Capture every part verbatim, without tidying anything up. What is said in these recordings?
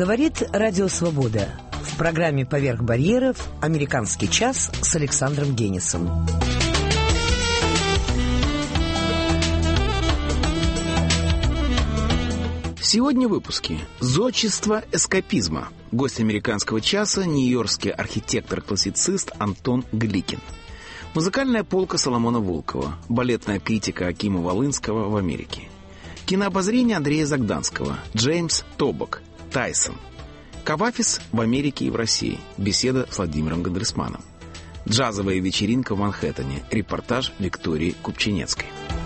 Говорит Радио Свобода. В программе «Поверх барьеров» «Американский час» с Александром Генисом. Сегодня в выпуске «Зодчество эскапизма». Гость «Американского часа» — нью-йоркский архитектор-классицист Антон Гликин. Музыкальная полка Соломона Волкова. Балетная критика Акима Волынского в Америке. Кинообозрение Андрея Загданского. Джеймс Тобок. Тайсон. Кавафис в Америке и в России. Беседа с Владимиром Гандерсманом. Джазовая вечеринка в Манхэттене. Репортаж Виктории Купчинецкой.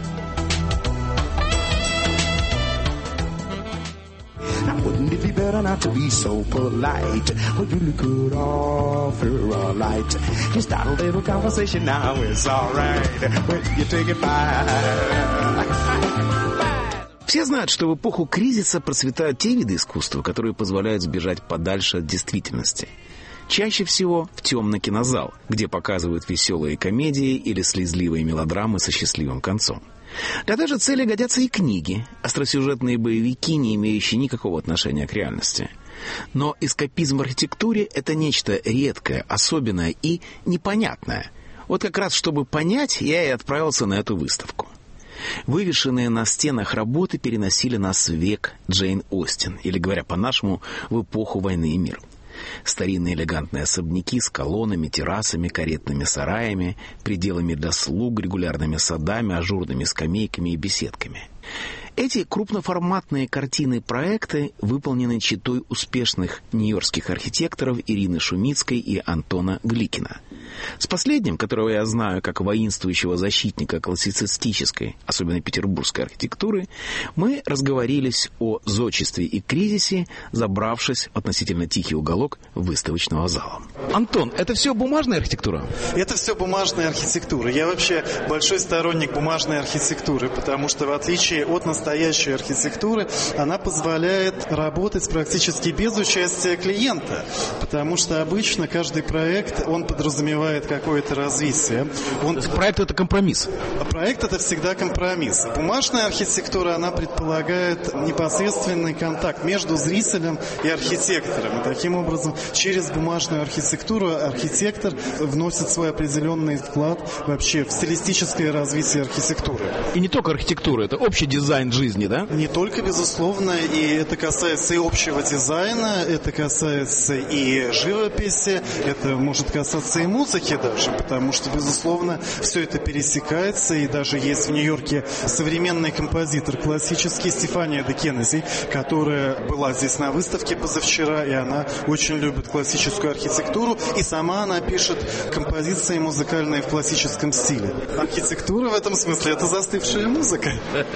Wouldn't it be better not to be so polite? Well, you look good offer a light. Just start a little conversation now, it's alright. Well, you take it fine. Все знают, что в эпоху кризиса процветают те виды искусства, которые позволяют сбежать подальше от действительности. Чаще всего в темный кинозал, где показывают веселые комедии или слезливые мелодрамы со счастливым концом. Для той же цели годятся и книги, остросюжетные боевики, не имеющие никакого отношения к реальности. Но эскапизм в архитектуре – это нечто редкое, особенное и непонятное. Вот как раз, чтобы понять, я и отправился на эту выставку. Вывешенные на стенах работы переносили нас в век Джейн Остин, или, говоря по-нашему, в эпоху «Войны и мира». Старинные элегантные особняки с колоннами, террасами, каретными сараями, пределами для слуг, регулярными садами, ажурными скамейками и беседками. Эти крупноформатные картины-проекты выполнены четой успешных нью-йоркских архитекторов Ирины Шумицкой и Антона Гликина. С последним, которого я знаю как воинствующего защитника классицистической, особенно петербургской архитектуры, мы разговорились о зодчестве и кризисе, забравшись в относительно тихий уголок выставочного зала. Антон, это все бумажная архитектура? Это все бумажная архитектура. Я вообще большой сторонник бумажной архитектуры, потому что в отличие от настоящей архитектуры, она позволяет работать практически без участия клиента, потому что обычно каждый проект, он подразумевает какое-то развитие. Он... Проект — это компромисс? Проект — это всегда компромисс. Бумажная архитектура, она предполагает непосредственный контакт между зрителем и архитектором. И таким образом, через бумажную архитектуру архитектор вносит свой определенный вклад вообще в стилистическое развитие архитектуры. И не только архитектура, это общий дизайн жизни, да? Не только, безусловно, и это касается и общего дизайна, это касается и живописи, это может касаться и музыки даже, потому что, безусловно, все это пересекается, и даже есть в Нью-Йорке современный композитор классический Стефания де Кеннеди, которая была здесь на выставке позавчера, и она очень любит классическую архитектуру, и сама она пишет композиции музыкальные в классическом стиле. Архитектура в этом смысле — это застывшая музыка.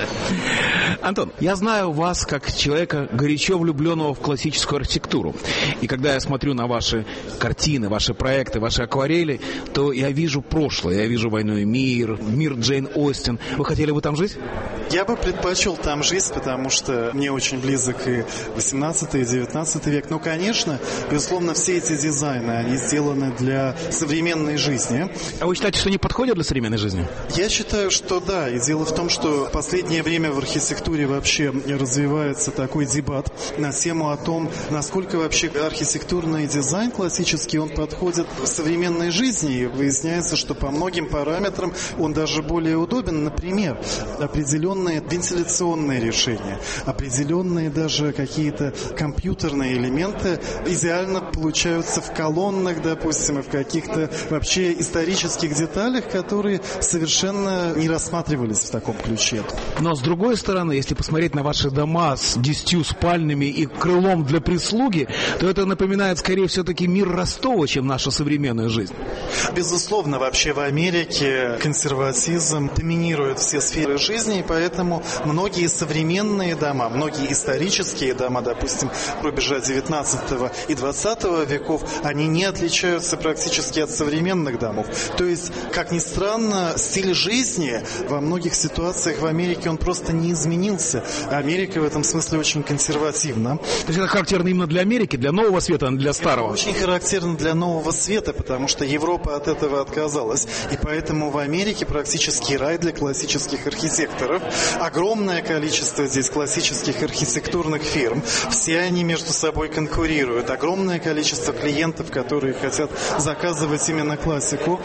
Антон, я знаю вас как человека, горячо влюбленного в классическую архитектуру. И когда я смотрю на ваши картины, ваши проекты, ваши акварели, то я вижу прошлое, я вижу «Войну и мир», мир Джейн Остин. Вы хотели бы там жить? Я бы предпочел там жить, потому что мне очень близок и восемнадцатый, и девятнадцатый век. Но, конечно, безусловно, все эти дизайны, они сделаны для современной жизни. А вы считаете, что они подходят для современной жизни? Я считаю, что да. И дело в том, что в последнее время в архитектуре вообще развивается такой дебат на тему о том, насколько вообще архитектурный дизайн классический, он подходит в современной жизни. И выясняется, что по многим параметрам он даже более удобен. Например, определенные вентиляционные решения, определенные даже какие-то компьютерные элементы идеально получаются в колоннах, допустим, и в каких-то вообще исторических деталях, которые совершенно не рассматривались в таком ключе. Но с другой стороны, если посмотреть на ваши дома с десятью спальнями и крылом для прислуги, то это напоминает скорее все-таки мир Ростова, чем нашу современную жизнь. Безусловно, вообще в Америке консерватизм доминирует все сферы жизни, и поэтому многие современные дома, многие исторические дома, допустим, рубежа девятнадцатого и двадцатого веков, они не отличаются практически от современных домов. То есть, как ни странно, стиль жизни во многих ситуациях в Америке, он просто не изменился. изменился. Америка в этом смысле очень консервативна. То есть это характерно именно для Америки, для нового света, а не для старого? Это очень характерно для нового света, потому что Европа от этого отказалась. И поэтому в Америке практически рай для классических архитекторов. Огромное количество здесь классических архитектурных фирм. Все они между собой конкурируют. Огромное количество клиентов, которые хотят заказывать именно классику.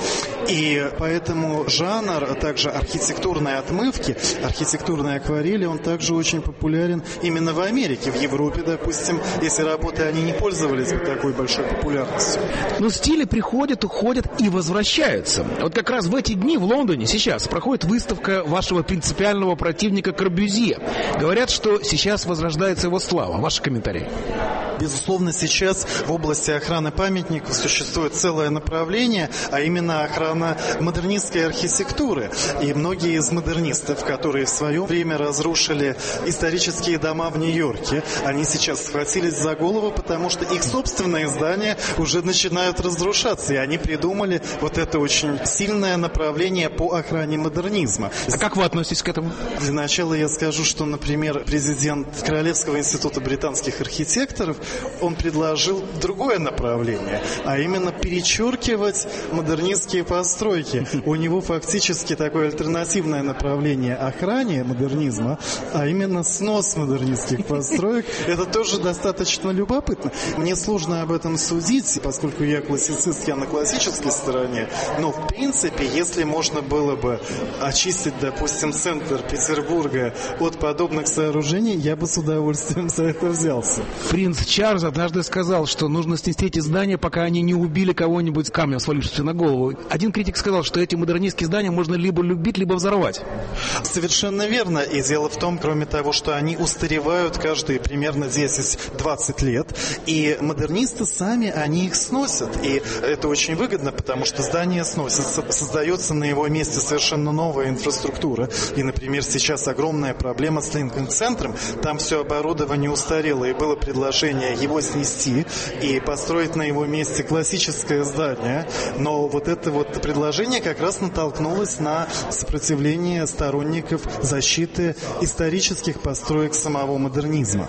И поэтому жанр, а также архитектурной отмывки, архитектурной акварели, он также очень популярен именно в Америке. В Европе, допустим, если работы, они не пользовались бы такой большой популярностью. Но стили приходят, уходят и возвращаются. Вот как раз в эти дни в Лондоне сейчас проходит выставка вашего принципиального противника Корбюзье. Говорят, что сейчас возрождается его слава. Ваши комментарии? Безусловно, сейчас в области охраны памятников существует целое направление, а именно охрана модернистской архитектуры. И многие из модернистов, которые в свое время разрушили исторические дома в Нью-Йорке, они сейчас схватились за голову, потому что их собственные здания уже начинают разрушаться. И они придумали вот это очень сильное направление по охране модернизма. А как вы относитесь к этому? Для начала я скажу, что, например, президент Королевского института британских архитекторов, он предложил другое направление, а именно перечеркивать модернистские постройки. У него фактически такое альтернативное направление охране модернизма, а именно снос модернистских построек. Это тоже достаточно любопытно. Мне сложно об этом судить, поскольку я классицист, я на классической стороне, но в принципе, если можно было бы очистить, допустим, центр Петербурга от подобных сооружений, я бы с удовольствием за это взялся. Принц Чарльз однажды сказал, что нужно снести эти здания, пока они не убили кого-нибудь камнем, свалившимся на голову. Один критик сказал, что эти модернистские здания можно либо любить, либо взорвать. Совершенно верно. И дело в том, кроме того, что они устаревают каждые примерно десять-двадцать лет, и модернисты сами, они их сносят. И это очень выгодно, потому что здание сносится, создается на его месте совершенно новая инфраструктура. И, например, сейчас огромная проблема с Линкольн-центром. Там все оборудование устарело, и было предложение его снести и построить на его месте классическое здание. Но вот это вот предложение как раз натолкнулось на сопротивление сторонников защиты исторических построек самого модернизма.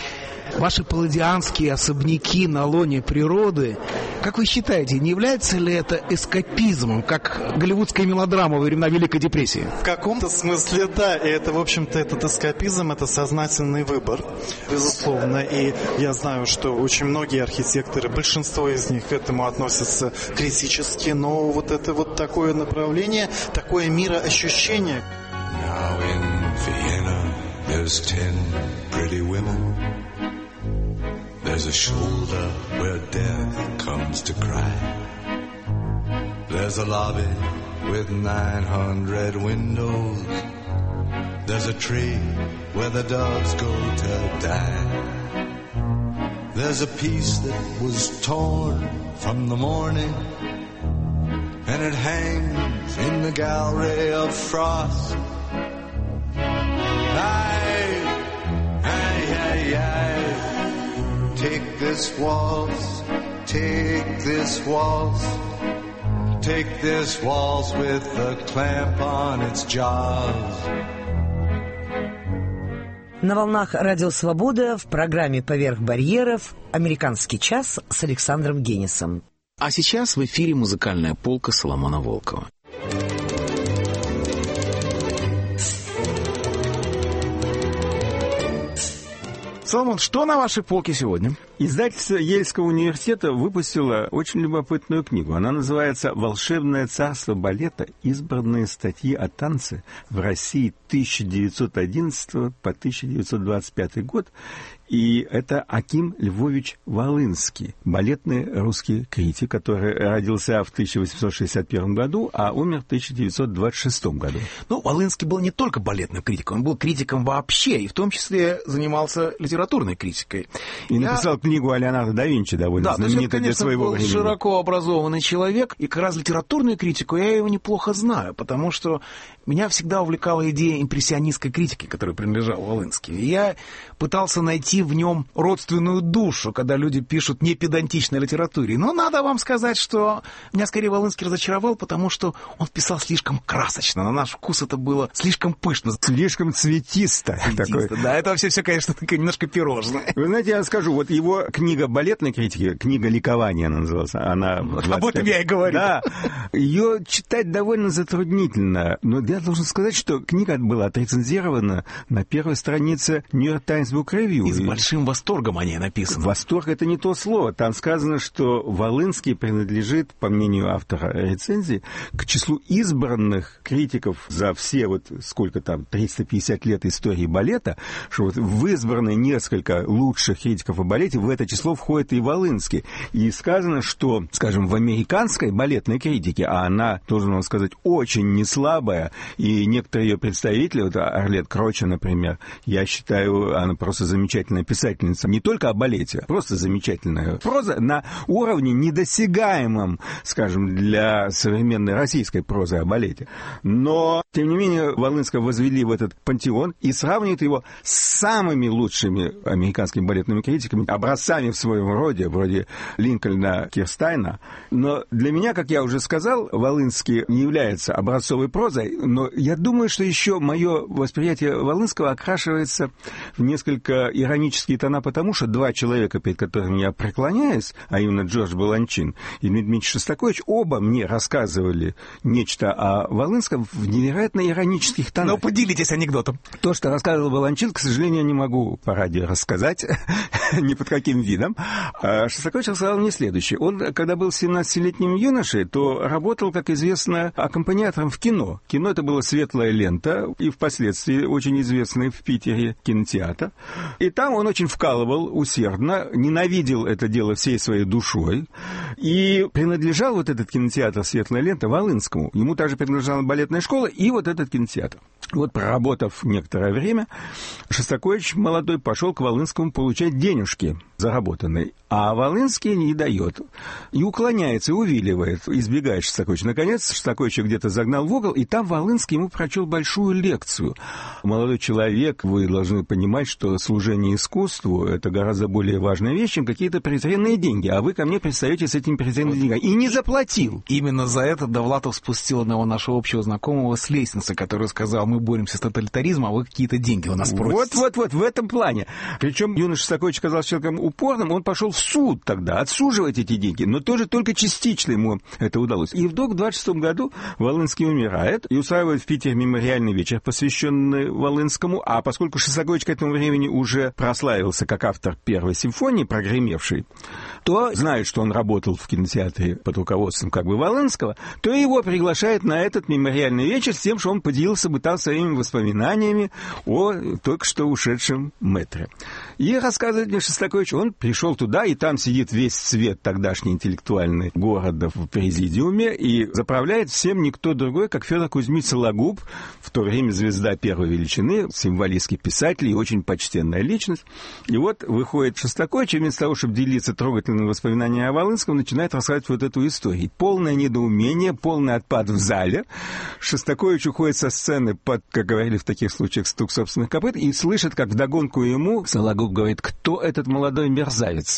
Ваши палладианские особняки на лоне природы, как вы считаете, не является ли это эскапизмом, как голливудская мелодрама во времена Великой депрессии? В каком-то смысле да, и это, в общем-то, этот эскапизм, это сознательный выбор, безусловно, и я знаю, что очень многие архитекторы, большинство из них к этому относятся критически, но вот это вот такое направление, такое мироощущение. Now in Vienna there's ten pretty women. There's a shoulder where death comes to cry. There's a lobby with nine hundred windows. There's a tree where the dogs go to die. There's a piece that was torn from the morning, and it hangs in the gallery of frost. Aye, aye, aye, aye. Take this waltz, take this waltz, take this waltz with a clamp on its jaws. На волнах Радио Свобода в программе «Поверх барьеров» «Американский час» с Александром Генисом. А сейчас в эфире музыкальная полка Соломона Волкова. Соломон, что на вашей полке сегодня? Издательство Ельского университета выпустило очень любопытную книгу. Она называется «Волшебное царство балета. Избранные статьи о танце в России тысяча девятьсот одиннадцатого по тысяча девятьсот двадцать пятый год». И это Аким Львович Волынский, балетный русский критик, который родился в тысяча восемьсот шестьдесят первом году, а умер в тысяча девятьсот двадцать шестом году. Ну, Волынский был не только балетным критиком, он был критиком вообще, и в том числе занимался литературной критикой. И Я... написал книгу о Леонардо да Винчи, довольно да, знаменитую для своего был времени. Широко образованный человек, и как раз литературную критику я его неплохо знаю, потому что меня всегда увлекала идея импрессионистской критики, которой принадлежал Волынский. И я пытался найти в нем родственную душу, когда люди пишут непедантичной литературе. Но надо вам сказать, что меня скорее Волынский разочаровал, потому что он писал слишком красочно. На наш вкус это было слишком пышно. Слишком цветисто. Цветисто, такое. Да, это вообще все, конечно, такое немножко пирожное. Вы знаете, я скажу, вот его книга балетной критики, книга «Ликование» она называлась. Она об этом я и говорю. Да, ее читать довольно затруднительно. Но я должен сказать, что книга была отрецензирована на первой странице New York Times Book Review. И с большим восторгом о ней написано. Восторг — это не то слово. Там сказано, что Волынский принадлежит, по мнению автора рецензии, к числу избранных критиков за все вот сколько там, триста пятьдесят лет истории балета, что вот в избранные несколько лучших критиков о балете в это число входит и Волынский. И сказано, что, скажем, в американской балетной критике, а она, должен вам сказать, очень неслабая, и некоторые ее представители, вот Арлет Кроча, например, я считаю, она просто замечательная писательница, не только о балете, а просто замечательная проза на уровне недосягаемом, скажем, для современной российской прозы о балете. Но, тем не менее, Волынского возвели в этот пантеон и сравнивают его с самыми лучшими американскими балетными критиками, образцами в своем роде, вроде Линкольна, Кирстайна. Но для меня, как я уже сказал, Волынский не является образцовой прозой, но я думаю, что еще мое восприятие Волынского окрашивается в несколько иронические тона, потому что два человека, перед которыми я преклоняюсь, а именно Джордж Баланчин и Дмитрий Шостакович, оба мне рассказывали нечто о Волынском в невероятно иронических тонах. Но поделитесь анекдотом. То, что рассказывал Баланчин, к сожалению, я не могу по радио рассказать, ни под каким видом. Шостакович рассказал мне следующее. Он, когда был семнадцатилетним юношей, то работал, как известно, аккомпаниатором в кино. Кино — это была «Светлая лента», и впоследствии очень известный в Питере кинотеатр. И там он очень вкалывал усердно, ненавидел это дело всей своей душой, и принадлежал вот этот кинотеатр «Светлая лента» Волынскому. Ему также принадлежала балетная школа и вот этот кинотеатр. Вот, проработав некоторое время, Шостакович молодой пошел к Волынскому получать денежки заработанные, а Волынский не дает. И уклоняется, и увиливает, избегает Шостаковича. Наконец, Шостакович где-то загнал в угол, и там Волынский ему прочел большую лекцию. Молодой человек, вы должны понимать, что служение искусству — это гораздо более важная вещь, чем какие-то презренные деньги. А вы ко мне пристаете с этими презренными деньгами. И не заплатил. Именно за это Довлатов спустил одного нашего общего знакомого с лестницы, который сказал: мы боремся с тоталитаризмом, а вы какие-то деньги у нас просите. Вот-вот-вот, в этом плане. Причем юноша Шостакович оказался человеком упорным, он пошел в суд тогда, отсуживать эти деньги, но тоже только частично ему это удалось. И вдруг в двадцать шестом году Волынский умирает и устраивает в Питере мемориальный вечер, посвященный Волынскому, а поскольку Шостакович к этому времени уже прославился как автор первой симфонии, прогремевшей, то знает, что он работал в кинотеатре под руководством как бы Волынского, то его приглашает на этот мемориальный вечер с тем, что он поделился бы там своими воспоминаниями о только что ушедшем мэтре. И рассказывает мне Шостакович, он пришел туда, и там сидит весь цвет тогдашний интеллектуальный города в президиуме, и заправляет всем никто другой, как Федор Кузьмич Сологуб, в то время звезда первой величины, символистский писатель и очень почтенная личность. И вот выходит Шостакович, и вместо того, чтобы делиться трогательными воспоминаниями о Волынском, начинает рассказывать вот эту историю. Полное недоумение, полный отпад в зале. Шостакович уходит со сцены под, как говорили в таких случаях, стук собственных копыт, и слышит, как вдогонку ему Сологуб говорит: кто этот молодой мерзавец?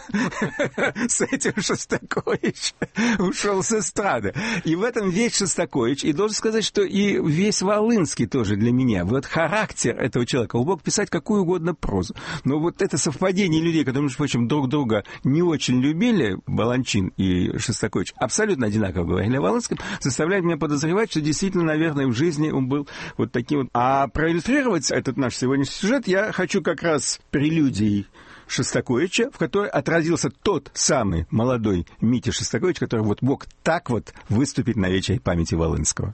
С этим Шостакович ушел с эстрады. И в этом весь Шостакович. И должен сказать, что и весь Волынский тоже для меня. Вот характер этого человека. Он мог писать какую угодно прозу. Но вот это совпадение людей, которые, между прочим, друг друга не очень любили, Баланчин и Шостакович, абсолютно одинаково говорили о Волынском, заставляет меня подозревать, что действительно, наверное, в жизни он был вот таким вот. А проиллюстрировать этот наш сегодняшний сюжет я хочу как раз прелюдией Шостаковича, в которой отразился тот самый молодой Митя Шостакович, который вот мог так вот выступить на вечере памяти Волынского.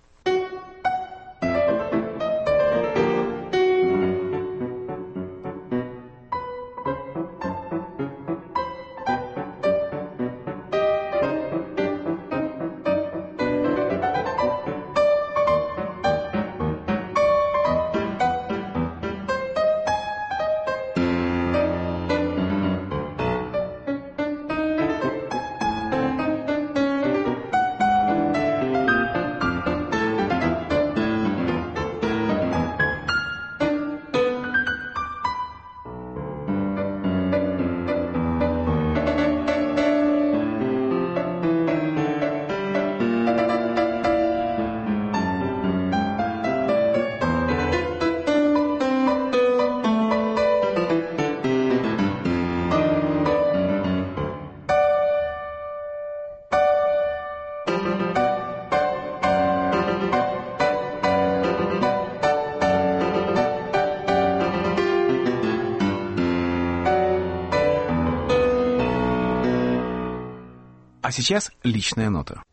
А сейчас личная нота.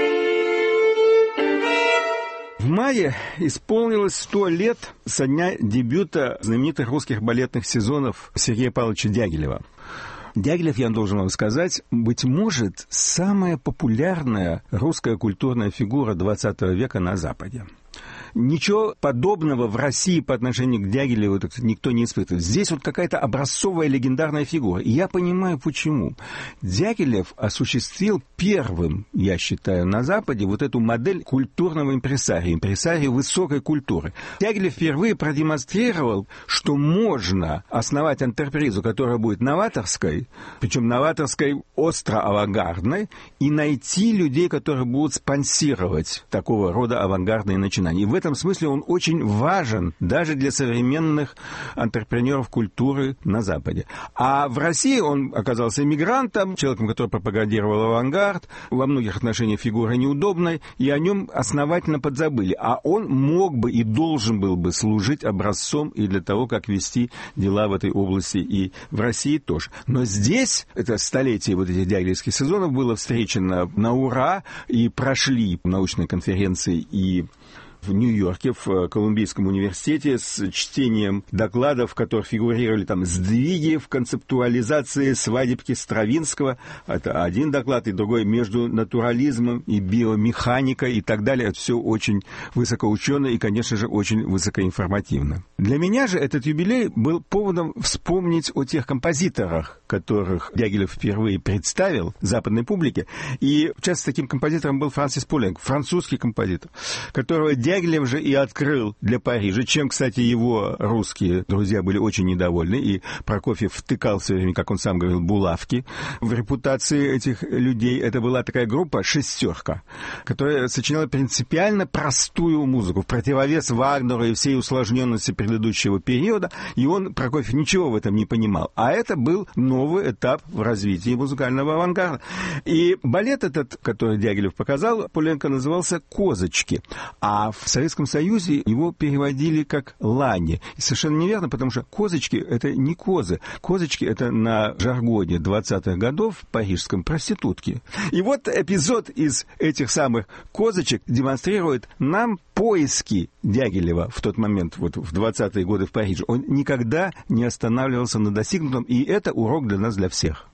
В мае исполнилось сто лет со дня дебюта знаменитых русских балетных сезонов Сергея Павловича Дягилева. Дягилев, я должен вам сказать, быть может, самая популярная русская культурная фигура двадцатого века на Западе. Ничего подобного в России по отношению к Дягилеву никто не испытывает. Здесь вот какая-то образцовая легендарная фигура. И я понимаю, почему. Дягилев осуществил первым, я считаю, на Западе вот эту модель культурного импресария, импресария высокой культуры. Дягилев впервые продемонстрировал, что можно основать антрепризу, которая будет новаторской, причем новаторской остро-авангардной, и найти людей, которые будут спонсировать такого рода авангардные начинания. И в этом смысле он очень важен даже для современных антрепренеров культуры на Западе. А в России он оказался эмигрантом, человеком, который пропагандировал авангард, во многих отношениях фигура неудобной, и о нем основательно подзабыли. А он мог бы и должен был бы служить образцом и для того, как вести дела в этой области, и в России тоже. Но здесь, это столетие вот этих дягилевских сезонов, было встречено на ура, и прошли научные конференции и в Нью-Йорке, в Колумбийском университете, с чтением докладов, в которых фигурировали там сдвиги в концептуализации свадебки Стравинского. Это один доклад, и другой между натурализмом и биомеханикой и так далее. Это все очень высокоучено и, конечно же, очень высокоинформативно. Для меня же этот юбилей был поводом вспомнить о тех композиторах, которых Дягилев впервые представил западной публике. И, в частности, таким композитором был Франсис Пуленк, французский композитор, которого Дягилев же и открыл для Парижа, чем, кстати, его русские друзья были очень недовольны, и Прокофьев втыкал все время, как он сам говорил, булавки в репутации этих людей. Это была такая группа «Шестерка», которая сочиняла принципиально простую музыку, в противовес Вагнеру и всей усложненности предыдущего периода, и он, Прокофьев, ничего в этом не понимал. А это был новый этап в развитии музыкального авангарда. И балет этот, который Дягилев показал, Пуленко, назывался «Козочки», а в Советском Союзе его переводили как «лани». И совершенно неверно, потому что козочки — это не козы. Козочки — это на жаргоне двадцатых годов в парижском проститутки. И вот эпизод из этих самых козочек демонстрирует нам поиски Дягилева в тот момент, вот в двадцатые годы в Париже. Он никогда не останавливался на достигнутом, и это урок для нас, для всех.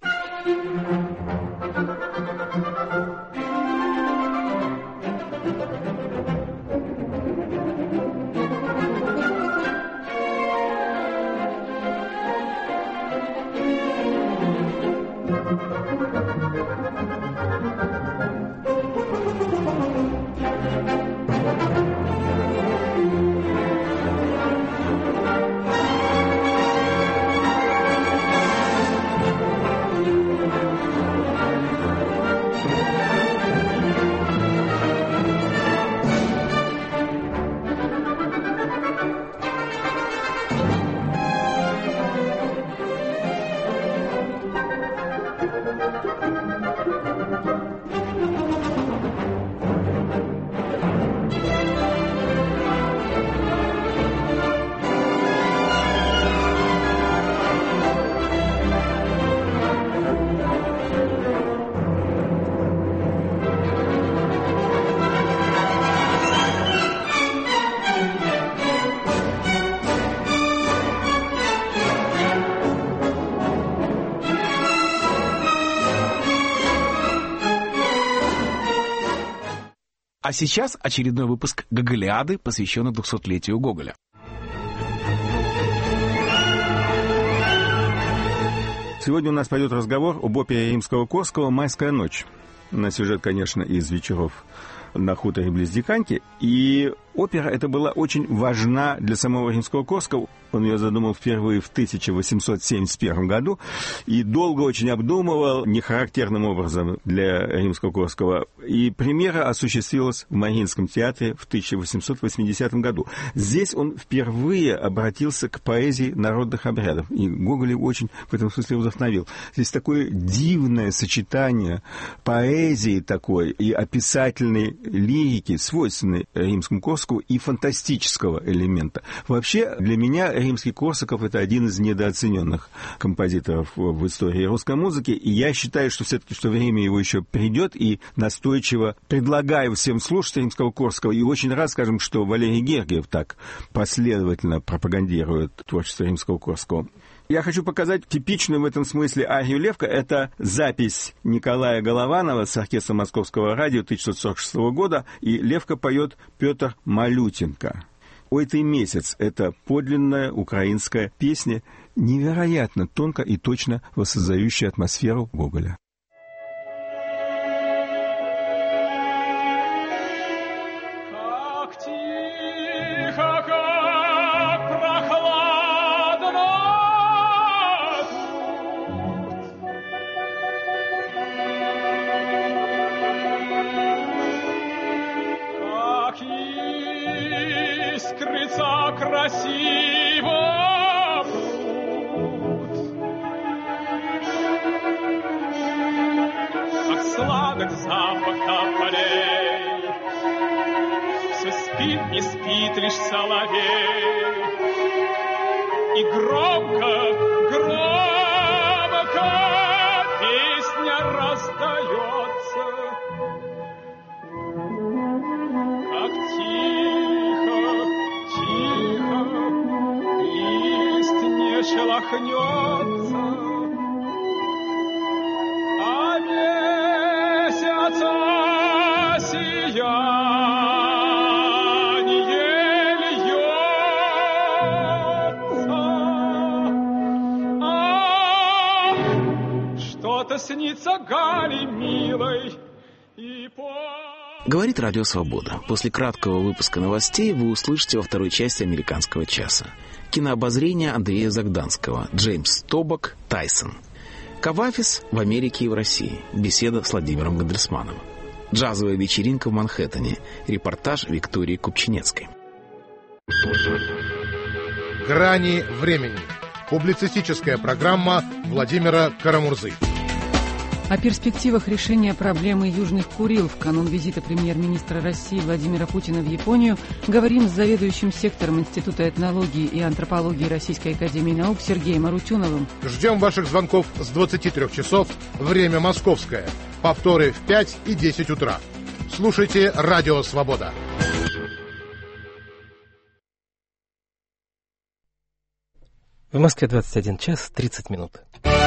А сейчас очередной выпуск «Гоголиады», посвященный двухсотлетию Гоголя. Сегодня у нас пойдет разговор об опере Римского-Корского «Майская ночь». На сюжет, конечно, из «Вечеров на хуторе близ Диканьки». И опера эта была очень важна для самого Римского-Корсакова. Он ее задумал впервые в тысяча восемьсот семьдесят первом году и долго очень обдумывал, нехарактерным образом для Римского-Корсакова. И премьера осуществилась в Мариинском театре в тысяча восемьсот восьмидесятом году. Здесь он впервые обратился к поэзии народных обрядов. И Гоголь очень в этом смысле вдохновил. Здесь такое дивное сочетание поэзии такой и описательной лирики, свойственной Римскому-Корсакову, и фантастического элемента. Вообще, для меня Римский-Корсаков — это один из недооцененных композиторов в истории русской музыки, и я считаю, что все-таки что время его еще придет, и настойчиво предлагаю всем слушать Римского-Корсакова, и очень рад, скажем, что Валерий Гергиев так последовательно пропагандирует творчество Римского-Корсакова. Я хочу показать типичную в этом смысле арию «Левка». Это запись Николая Голованова с оркестром Московского радио тысяча девятьсот сорок шестого года, и «Левка» поет Петр Малютенко. «Ой ты месяц» — это подлинная украинская песня, невероятно тонко и точно воссоздающая атмосферу Гоголя. Красиво пруд, как сладок запах тополей, все спит, не спит лишь соловей, и громко, громко песня раздается, как тихо, тихо лист не шелохнется, а месяца сияние льется. А что-то снится Гале милой и по... Говорит Радио Свобода. После краткого выпуска новостей вы услышите во второй части «Американского часа». Кинообозрение Андрея Загданского. Джеймс Тобок, Тайсон. Кавафис в Америке и в России. Беседа с Владимиром Гандельсманом. Джазовая вечеринка в Манхэттене. Репортаж Виктории Купчинецкой. «Грани времени». Публицистическая программа Владимира Карамурзы. О перспективах решения проблемы Южных Курил в канун визита премьер-министра России Владимира Путина в Японию говорим с заведующим сектором Института этнологии и антропологии Российской академии наук Сергеем Арутюновым. Ждем ваших звонков с двадцати трёх часов, время московское. Повторы в пять и десять утра. Слушайте Радио Свобода. В Москве двадцать один час тридцать минут.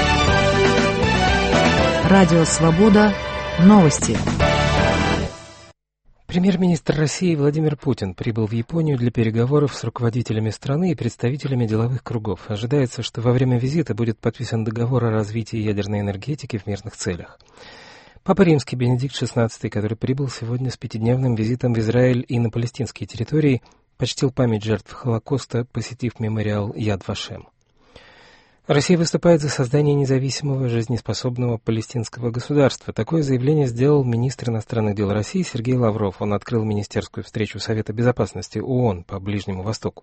Радио «Свобода». Новости. Премьер-министр России Владимир Путин прибыл в Японию для переговоров с руководителями страны и представителями деловых кругов. Ожидается, что во время визита будет подписан договор о развитии ядерной энергетики в мирных целях. Папа Римский Бенедикт шестнадцатый, который прибыл сегодня с пятидневным визитом в Израиль и на палестинские территории, почтил память жертв Холокоста, посетив мемориал Яд Вашем. Россия выступает за создание независимого, жизнеспособного палестинского государства. Такое заявление сделал министр иностранных дел России Сергей Лавров. Он открыл министерскую встречу Совета безопасности ООН по Ближнему Востоку.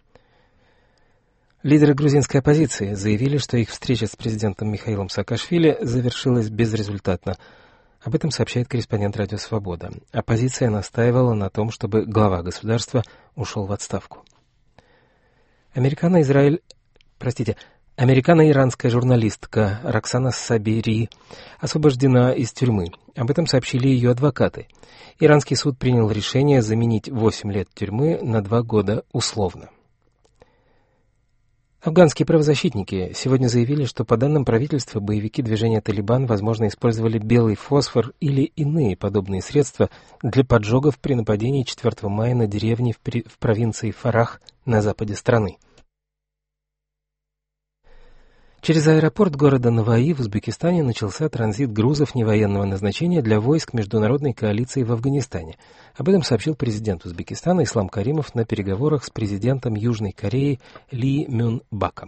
Лидеры грузинской оппозиции заявили, что их встреча с президентом Михаилом Саакашвили завершилась безрезультатно. Об этом сообщает корреспондент Радио Свобода. Оппозиция настаивала на том, чтобы глава государства ушел в отставку. Американо-Израиль... Простите... Американо-иранская журналистка Роксана Сабири освобождена из тюрьмы. Об этом сообщили ее адвокаты. Иранский суд принял решение заменить восемь лет тюрьмы на два года условно. Афганские правозащитники сегодня заявили, что по данным правительства боевики движения «Талибан», возможно, использовали белый фосфор или иные подобные средства для поджогов при нападении четвёртого мая на деревни в, при... в провинции Фарах на западе страны. Через аэропорт города Наваи в Узбекистане начался транзит грузов невоенного назначения для войск международной коалиции в Афганистане. Об этом сообщил президент Узбекистана Ислам Каримов на переговорах с президентом Южной Кореи Ли Мюн Баком.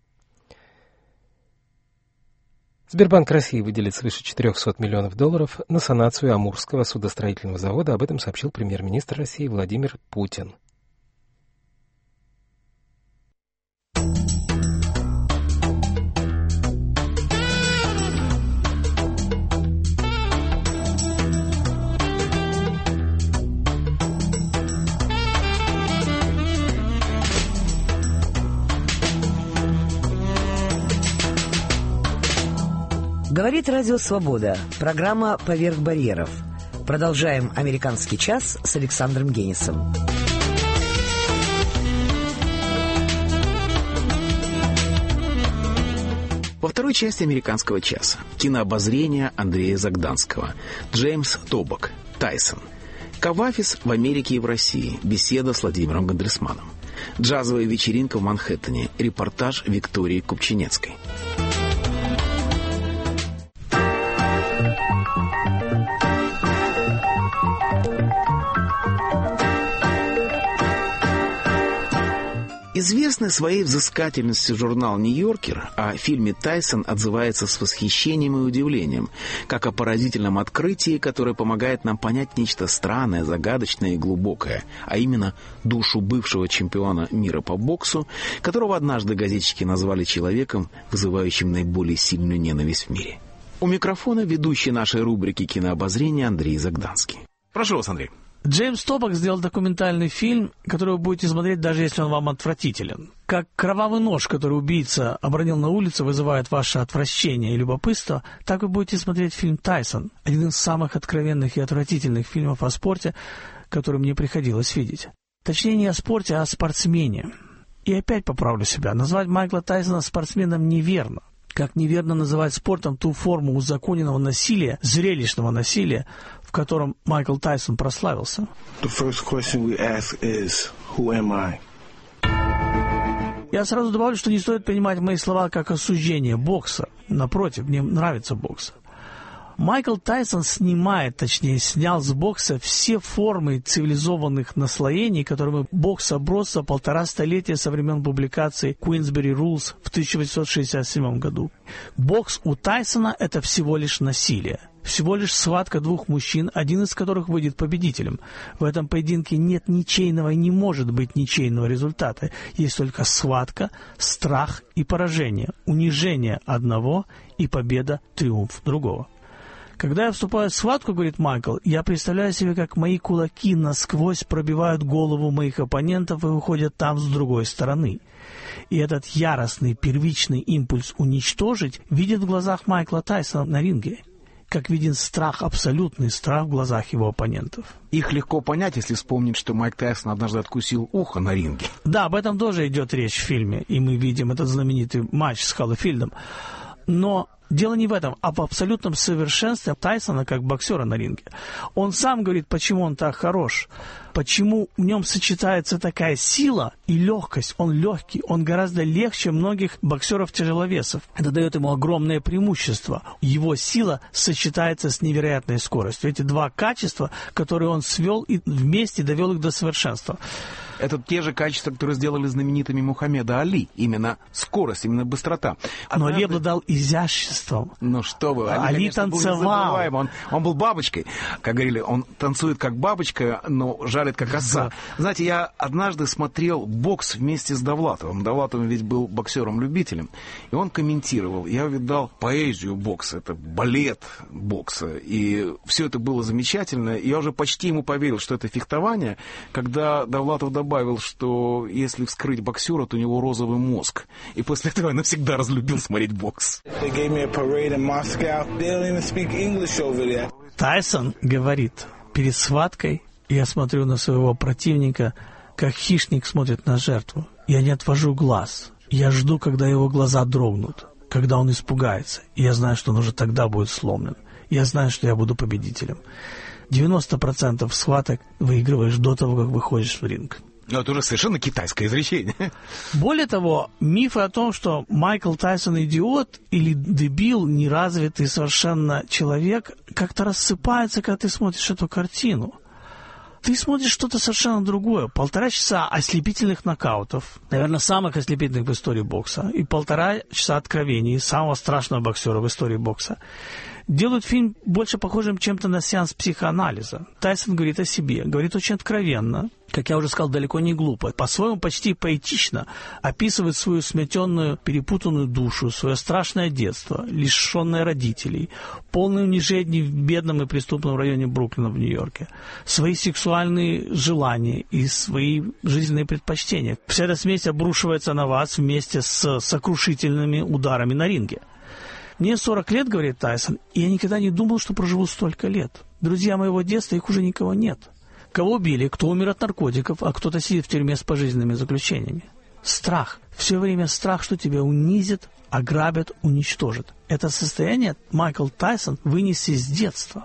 Сбербанк России выделит свыше четырехсот миллионов долларов на санацию Амурского судостроительного завода. Об этом сообщил премьер-министр России Владимир Путин. Говорит Радио Свобода. Программа «Поверх барьеров». Продолжаем «Американский час» с Александром Генисом. Во второй части «Американского часа» кинообозрение Андрея Загданского, Джеймс Тобок, Тайсон, Кавафис в Америке и в России, беседа с Владимиром Гандерсманом, джазовая вечеринка в Манхэттене, репортаж Виктории Купчинецкой. Известный своей взыскательностью журнал «Нью-Йоркер» о фильме «Тайсон» отзывается с восхищением и удивлением, как о поразительном открытии, которое помогает нам понять нечто странное, загадочное и глубокое, а именно душу бывшего чемпиона мира по боксу, которого однажды газетчики назвали человеком, вызывающим наиболее сильную ненависть в мире. У микрофона ведущий нашей рубрики «Кинообозрение» Андрей Загданский. Прошу вас, Андрей. Джеймс Тобок сделал документальный фильм, который вы будете смотреть, даже если он вам отвратителен. Как кровавый нож, который убийца обронил на улице, вызывает ваше отвращение и любопытство, так вы будете смотреть фильм «Тайсон», один из самых откровенных и отвратительных фильмов о спорте, который мне приходилось видеть. Точнее, не о спорте, а о спортсмене. И опять поправлю себя. Назвать Майкла Тайсона спортсменом неверно. Как неверно называть спортом ту форму узаконенного насилия, зрелищного насилия, в котором Майкл Тайсон прославился. The first question we ask is, who am I? Я сразу добавлю, что не стоит принимать мои слова как осуждение бокса. Напротив, мне нравится бокс. Майкл Тайсон снимает, точнее, снял с бокса все формы цивилизованных наслоений, которыми бокс оброс за полтора столетия со времен публикации Queensberry Rules в тысяча восемьсот шестьдесят седьмом году. Бокс у Тайсона – это всего лишь насилие. Всего лишь схватка двух мужчин, один из которых выйдет победителем. В этом поединке нет ничейного и не может быть ничейного результата. Есть только схватка, страх и поражение, унижение одного и победа, триумф другого. Когда я вступаю в схватку, говорит Майкл, я представляю себе, как мои кулаки насквозь пробивают голову моих оппонентов и выходят там с другой стороны. И этот яростный первичный импульс уничтожить видит в глазах Майкла Тайсона на ринге, как виден страх, абсолютный страх в глазах его оппонентов. Их легко понять, если вспомнить, что Майк Тайсон однажды откусил ухо на ринге. Да, об этом тоже идет речь в фильме, и мы видим этот знаменитый матч с Холлифилдом. Но дело не в этом, а в абсолютном совершенстве Тайсона как боксера на ринге. Он сам говорит, почему он так хорош, почему в нем сочетается такая сила и легкость. Он легкий, он гораздо легче многих боксеров-тяжеловесов. Это дает ему огромное преимущество. Его сила сочетается с невероятной скоростью. Эти два качества, которые он свел и вместе довел их до совершенства. Это те же качества, которые сделали знаменитыми Мухаммеда Али. Именно скорость, именно быстрота. Но Али обладал изяществом. Ну что вы, Али, Али конечно, танцевал. Был он, он был бабочкой. Как говорили, он танцует как бабочка, но жалит как оса. Да. Знаете, я однажды смотрел бокс вместе с Довлатовым. Довлатов ведь был боксером-любителем. И он комментировал. Я увидал поэзию бокса. Это балет бокса. И все это было замечательно. И я уже почти ему поверил, что это фехтование, когда Довлатов добавил, добавил, что если вскрыть боксера, то у него розовый мозг. И после этого я навсегда разлюбил смотреть бокс. Тайсон говорит, перед схваткой я смотрю на своего противника, как хищник смотрит на жертву. Я не отвожу глаз. Я жду, когда его глаза дрогнут, когда он испугается. И я знаю, что он уже тогда будет сломлен. Я знаю, что я буду победителем. девяносто процентов схваток выигрываешь до того, как выходишь в ринг. Но это уже совершенно китайское изречение. Более того, мифы о том, что Майкл Тайсон идиот или дебил, неразвитый совершенно человек, как-то рассыпаются, когда ты смотришь эту картину. Ты смотришь что-то совершенно другое. Полтора часа ослепительных нокаутов, наверное, самых ослепительных в истории бокса, и полтора часа откровений самого страшного боксера в истории бокса, делают фильм больше похожим чем-то на сеанс психоанализа. Тайсон говорит о себе, говорит очень откровенно, как я уже сказал, далеко не глупо, по-своему почти поэтично описывает свою сметенную, перепутанную душу, свое страшное детство, лишенное родителей, полное унижений в бедном и преступном районе Бруклина в Нью-Йорке, свои сексуальные желания и свои жизненные предпочтения. Вся эта смесь обрушивается на вас вместе с сокрушительными ударами на ринге. Мне сорок лет, говорит Тайсон, и я никогда не думал, что проживу столько лет. Друзья моего детства, их уже никого нет. Кого убили, кто умер от наркотиков, а кто-то сидит в тюрьме с пожизненными заключениями. Страх. Все время страх, что тебя унизят, ограбят, уничтожат. Это состояние Майкл Тайсон вынес из детства.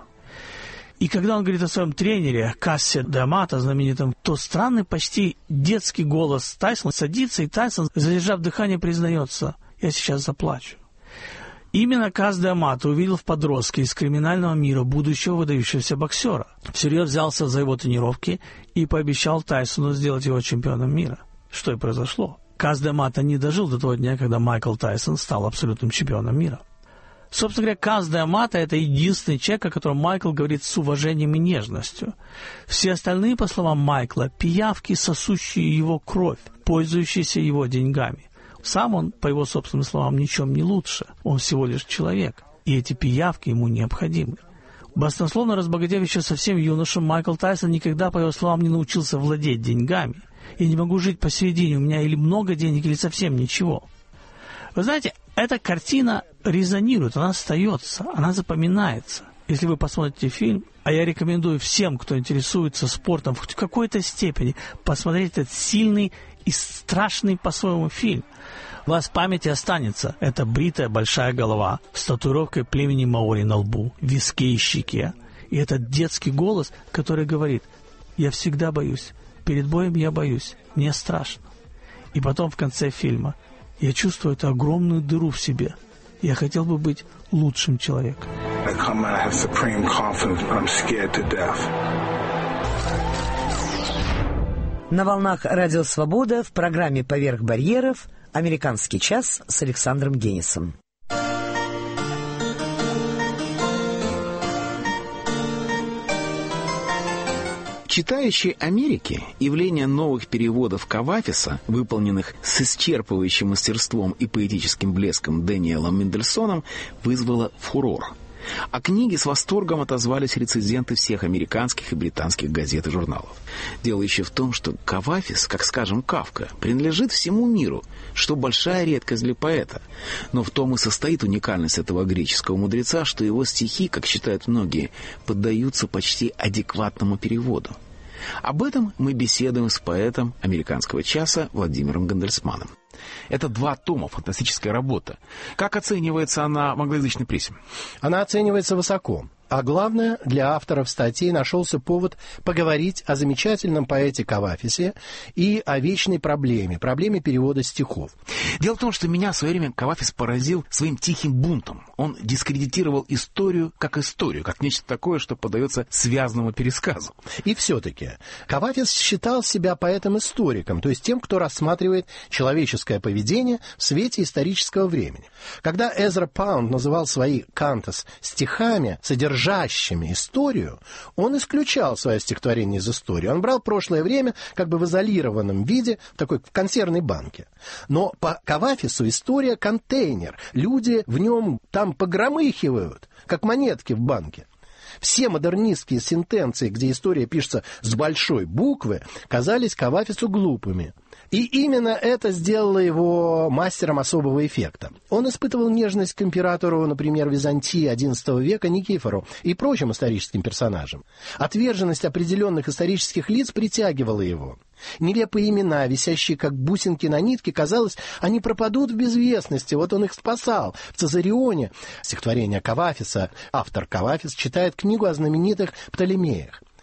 И когда он говорит о своем тренере Кассе де Амато, знаменитом, то странный, почти детский голос Тайсона садится, и Тайсон, задержав дыхание, признается: «Я сейчас заплачу». Именно Касс де Амато увидел в подростке из криминального мира будущего выдающегося боксера. Всерьез взялся за его тренировки и пообещал Тайсону сделать его чемпионом мира. Что и произошло. Касс де Амато не дожил до того дня, когда Майкл Тайсон стал абсолютным чемпионом мира. Собственно говоря, Касс де Амато — это единственный человек, о котором Майкл говорит с уважением и нежностью. Все остальные, по словам Майкла, пиявки, сосущие его кровь, пользующиеся его деньгами. Сам он, по его собственным словам, ничем не лучше. Он всего лишь человек, и эти пиявки ему необходимы. Баснословно разбогатев еще совсем юношем, Майкл Тайсон никогда, по его словам, не научился владеть деньгами. «Я не могу жить посередине, у меня или много денег, или совсем ничего». Вы знаете, эта картина резонирует, она остается, она запоминается. Если вы посмотрите фильм, а я рекомендую всем, кто интересуется спортом в какой-то степени, посмотреть этот сильный и страшный по-своему фильм. У вас в памяти останется эта бритая большая голова с татуировкой племени маори на лбу, виске и щеке. И этот детский голос, который говорит: «Я всегда боюсь, перед боем я боюсь, мне страшно». И потом в конце фильма: «Я чувствую эту огромную дыру в себе. Я хотел бы быть лучшим человеком». На волнах Радио Свобода в программе «Поверх барьеров» «Американский час» с Александром Генисом. Читающие Америки явление новых переводов Кавафиса, выполненных с исчерпывающим мастерством и поэтическим блеском Дэниелом Мендельсоном, вызвало фурор. О книге с восторгом отозвались рецензенты всех американских и британских газет и журналов. Дело еще в том, что Кавафис, как, скажем, Кафка, принадлежит всему миру, что большая редкость для поэта. Но в том и состоит уникальность этого греческого мудреца, что его стихи, как считают многие, поддаются почти адекватному переводу. Об этом мы беседуем с поэтом «Американского часа» Владимиром Гандельсманом. Это два тома, фантастическая работа. Как оценивается она в англоязычной прессе? Она оценивается высоко. А главное, для авторов статей нашелся повод поговорить о замечательном поэте Кавафисе и о вечной проблеме, проблеме перевода стихов. Дело в том, что меня в свое время Кавафис поразил своим тихим бунтом. Он дискредитировал историю как историю, как нечто такое, что поддается связанному пересказу. И все-таки Кавафис считал себя поэтом-историком, то есть тем, кто рассматривает человеческое поведение в свете исторического времени. Когда Эзра Паунд называл свои кантос стихами, содержащими историю, он исключал свое стихотворение из истории. Он брал прошлое время как бы в изолированном виде, в такой в консервной банке. Но по Кавафису история — контейнер. Люди в нем там погромыхивают, как монетки в банке. Все модернистские сентенции, где история пишется с большой буквы, казались Кавафису глупыми. И именно это сделало его мастером особого эффекта. Он испытывал нежность к императору, например, Византии одиннадцатого века Никифору и прочим историческим персонажам. Отверженность определенных исторических лиц притягивала его. Нелепые имена, висящие как бусинки на нитке, казалось, они пропадут в безвестности. Вот он их спасал. В «Цезарионе» стихотворение Кавафиса, автор Кавафис читает книгу о знаменитых Птолемеях.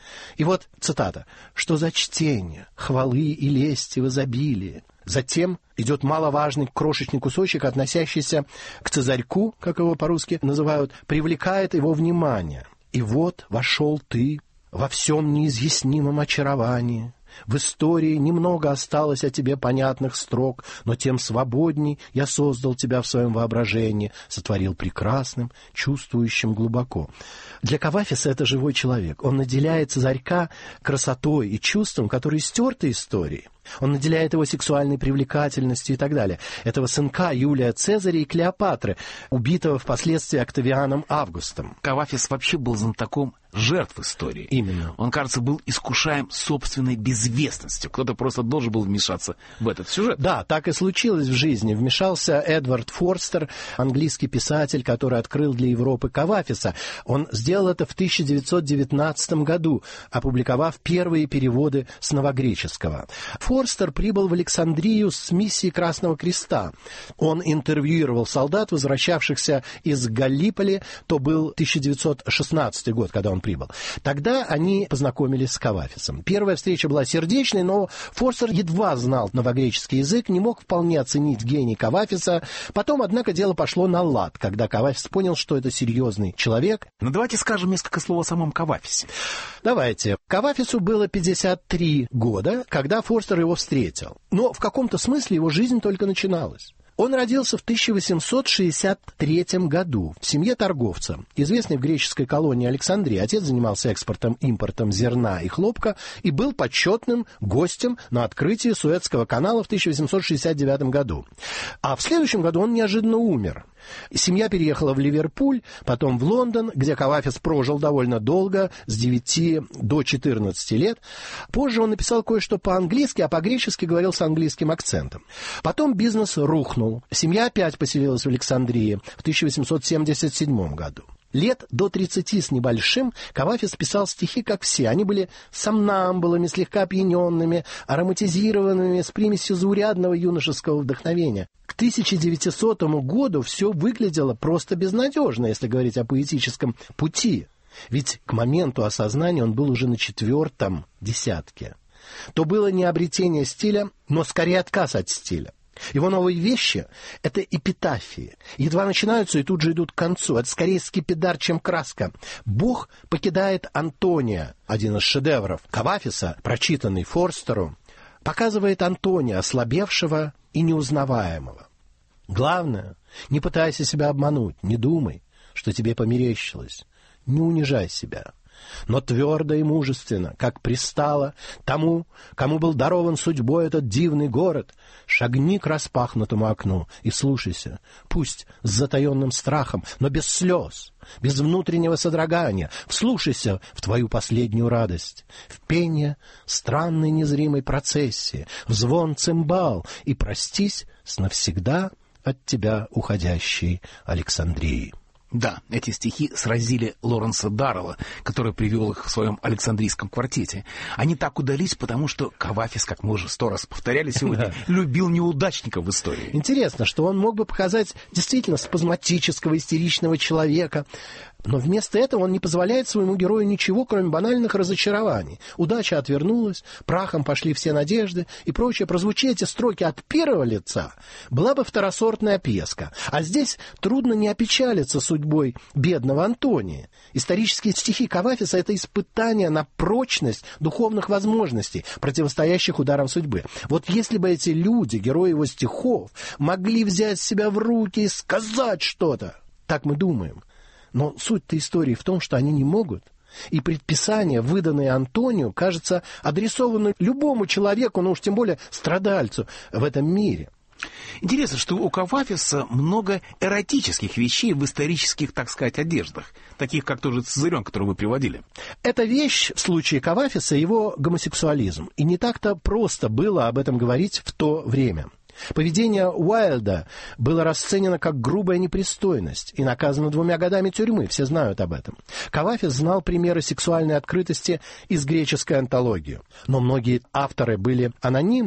И вот цитата. «Что за чтение, хвалы и лести в изобилии». Затем идет маловажный крошечный кусочек, относящийся к Цезарьку, как его по-русски называют, привлекает его внимание. «И вот вошел ты во всем неизъяснимом очаровании. В истории немного осталось о тебе понятных строк, но тем свободней я создал тебя в своем воображении, сотворил прекрасным, чувствующим глубоко». Для Кавафиса это живой человек. Он наделяет Цезарька красотой и чувством, которые стерты историей. Он наделяет его сексуальной привлекательностью и так далее. Этого сынка Юлия Цезаря и Клеопатры, убитого впоследствии Октавианом Августом. Кавафис вообще был знатоком жертв истории. Именно. Он, кажется, был искушаем собственной безвестностью. Кто-то просто должен был вмешаться в этот сюжет. Да, так и случилось в жизни. Вмешался Эдвард Форстер, английский писатель, который открыл для Европы Кавафиса. Он сделал это в тысяча девятьсот девятнадцатом году, опубликовав первые переводы с новогреческого. Форстер прибыл в Александрию с миссией Красного Креста. Он интервьюировал солдат, возвращавшихся из Галлиполи. То был тысяча девятьсот шестнадцатый год, когда он прибыл. Тогда они познакомились с Кавафисом. Первая встреча была сердечной, но Форстер едва знал новогреческий язык, не мог вполне оценить гений Кавафиса. Потом, однако, дело пошло на лад, когда Кавафис понял, что это серьезный человек. Ну, давайте скажем несколько слов о самом Кавафисе. Давайте. Кавафису было пятьдесят три года, когда Форстер его встретил. Но в каком-то смысле его жизнь только начиналась. Он родился в тысяча восемьсот шестьдесят третьем году в семье торговца, известной в греческой колонии Александрии. Отец занимался экспортом-импортом зерна и хлопка и был почетным гостем на открытии Суэцкого канала в тысяча восемьсот шестьдесят девятом году. А в следующем году он неожиданно умер. Семья переехала в Ливерпуль, потом в Лондон, где Кавафис прожил довольно долго, с девяти до четырнадцати лет. Позже он написал кое-что по-английски, а по-гречески говорил с английским акцентом. Потом бизнес рухнул. Семья опять поселилась в Александрии в тысяча восемьсот семьдесят седьмом году. Лет до тридцати с небольшим Кавафис писал стихи, как все. Они были сомнамбулами, слегка опьяненными, ароматизированными, с примесью заурядного юношеского вдохновения. К тысяча девятисотому году все выглядело просто безнадежно, если говорить о поэтическом пути. Ведь к моменту осознания он был уже на четвертом десятке. То было не обретение стиля, но скорее отказ от стиля. Его новые вещи — это эпитафии. Едва начинаются и тут же идут к концу. Это скорее скипидар, чем краска. «Бог покидает Антония», один из шедевров Кавафиса, прочитанный Форстеру, показывает Антония, ослабевшего и неузнаваемого. Главное, не пытайся себя обмануть, не думай, что тебе померещилось. Не унижай себя, но твердо и мужественно, как пристало тому, кому был дарован судьбой этот дивный город, шагни к распахнутому окну и слушайся, пусть с затаенным страхом, но без слез, без внутреннего содрогания, вслушайся в твою последнюю радость, в пение странной незримой процессии, в звон цимбал, и простись с навсегда от тебя уходящей Александрии. Да, эти стихи сразили Лоренса Даррелла, который привел их в своем Александрийском квартете. Они так удались, потому что Кавафис, как мы уже сто раз повторяли сегодня, любил неудачников в истории. Интересно, что он мог бы показать действительно спазматического, истеричного человека, но вместо этого он не позволяет своему герою ничего, кроме банальных разочарований. Удача отвернулась, прахом пошли все надежды и прочее. Прозвучи эти строки от первого лица, была бы второсортная пьеска. А здесь трудно не опечалиться судьбой бедного Антония. Исторические стихи Кавафиса — это испытание на прочность духовных возможностей, противостоящих ударам судьбы. Вот если бы эти люди, герои его стихов, могли взять себя в руки и сказать что-то, так мы думаем. Но суть-то истории в том, что они не могут. И предписания, выданные Антонию, кажется, адресованы любому человеку, ну уж тем более страдальцу в этом мире. Интересно, что у Кавафиса много эротических вещей в исторических, так сказать, одеждах, таких как тот же Цезарен, который вы приводили. Эта вещь, в случае Кавафиса, его гомосексуализм. И не так-то просто было об этом говорить в то время. Поведение Уайльда было расценено как грубая непристойность и наказано двумя годами тюрьмы, все знают об этом. Кавафис знал примеры сексуальной открытости из греческой антологии, но многие авторы были анонимны.